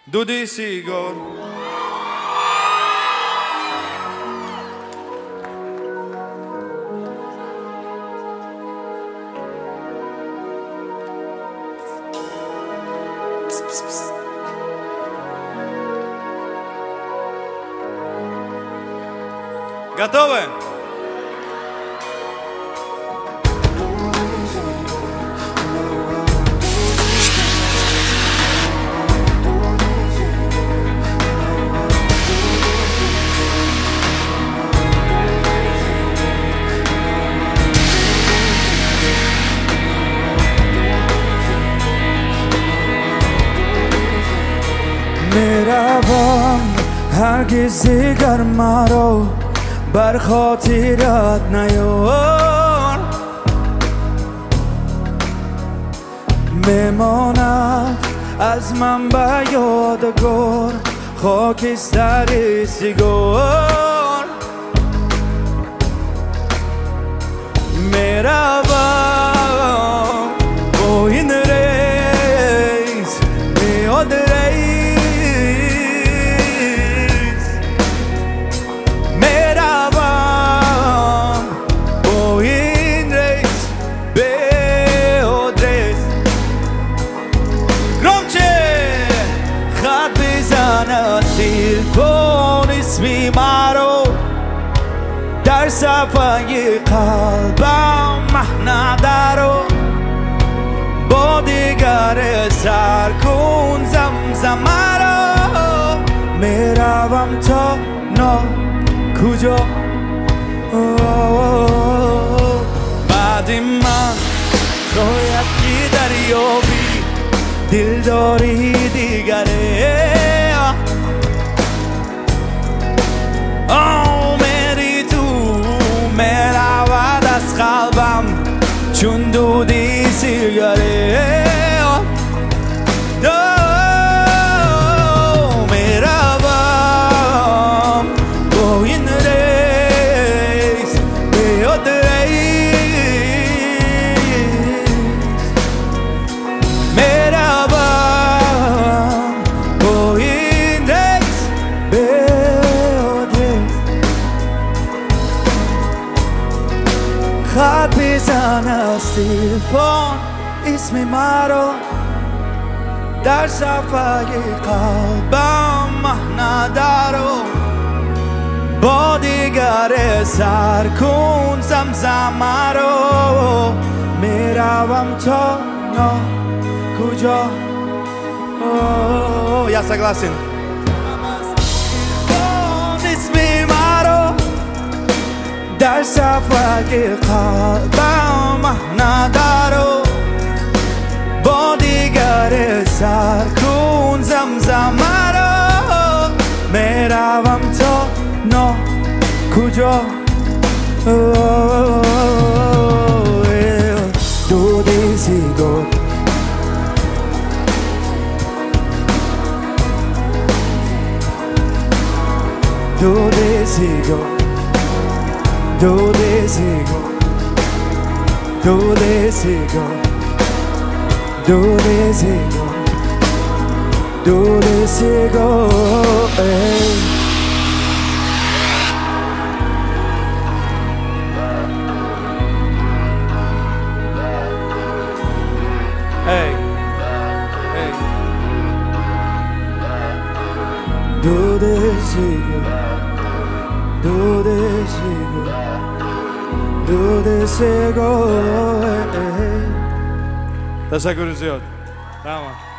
دودی سیگار Готовы? میروم هرگز دیگر مرا بر خاطرت نیار میماند از من به یادگار خاکستر سیگار میروم با این ریز میاد سیر کن اسمی مرا در صفحه قلبم ندارو با دیگر سر کن زمزمه را میروم تا کجا بعد من شاید که دریابی دلداری دیگره میری تو میرود از قلبم چون دودی سیگاره میروم با این ریز بیاد خط بزن از تلفن اسم مرا در صفحه قلبم ندارو با دیگر سر کن زمزمه رو میروم تا کجا Я согласен. در صفحه قلبم ندارو با دیگر سر کن زمزمه رو میروم تا کجا دودی سیگار دودی سیگار Do this ego, do this ego, do this ego, do this ego, hey. Hey, hey. Do this ego, do this ego. Do this ego. تشکر زیاد. تمام.